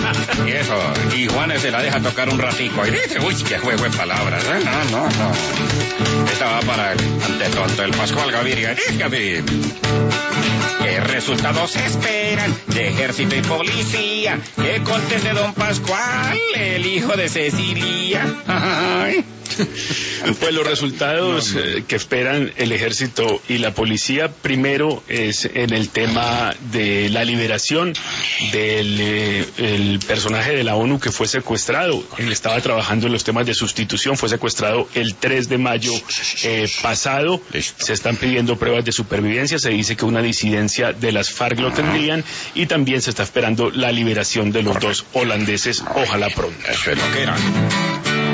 Y eso, y Juanes se la deja tocar un ratico. Y dice, uy, qué juego de palabras. No. Esta va para el antetonto, el Pascual Gaviria. Dígame. ¿Qué resultados esperan de ejército y policía? ¿Qué conteste don Pascual, el hijo de Cecilia? Ay. Pues los resultados que esperan el ejército y la policía, primero es en el tema de la liberación del el personaje de la ONU que fue secuestrado. Él estaba trabajando en los temas de sustitución, fue secuestrado el 3 de mayo pasado. Se están pidiendo pruebas de supervivencia, se dice que una disidencia de las FARC lo tendrían, y también se está esperando la liberación de los dos holandeses, ojalá pronto. Eso es lo que eran.